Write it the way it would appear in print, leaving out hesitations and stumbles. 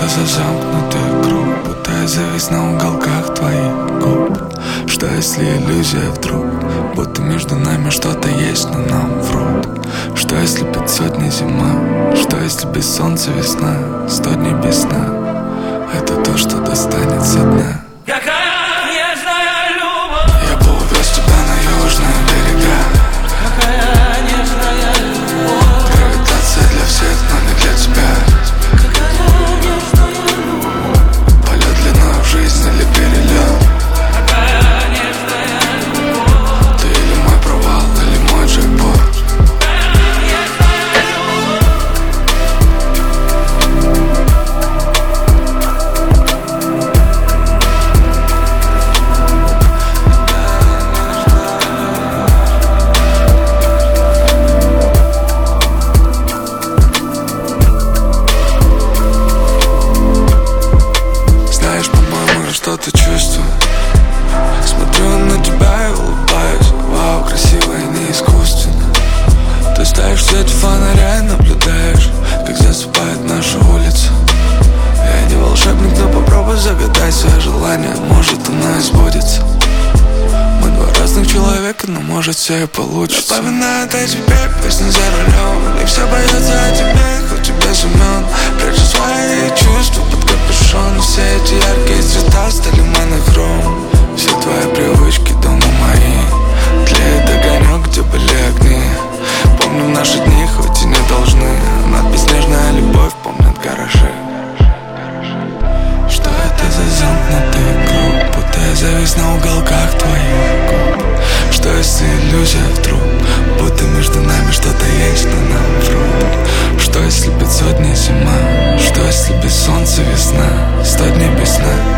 это за замкнутый круг? Будто я завис на уголках твоих губ. Что если иллюзия вдруг? Будто между нами что-то есть, но нам врут. Что если 500 дней зима? Что если без солнца весна? 100 дней без сна — это то, что достанется дна. Какая нежная любовь! Я бы увез тебя на южные берега. Какая нежная любовь! Гравитация для всех, но не для тебя. Какая нежная любовь! Полет длиной в жизнь или перелет. Какая нежная любовь! Ты или мой провал, или мой джекпот. Что-то чувствую. Смотрю на тебя и улыбаюсь. Вау, красиво и не искусственно. Ты стоишь в свете фонаря и наблюдаешь, как засыпает наша улица. Я не волшебник, но попробуй загадать свое желание. Может, оно и сбудется. Мы два разных человека, но может все и получится. Вспоминают о тебе, песни за рулем. И все боятся о тебе, хоть и без имен. Прячу свои чувства под капюшон. Все эти яркие цвета стали монохром. Все твои привычки дома мои. Тлеет огонек, где были огни. Помню наши дни, хоть и не должны. Надпись «Нежная любовь» помнят гаражи. Что это за замкнутый круг? Будто я завис на уголках твоих губ. Что если иллюзия вдруг? Будто между нами что-то есть, но нам врут. Что если 500 дней зима? Что если без солнца весна? 100 дней без сна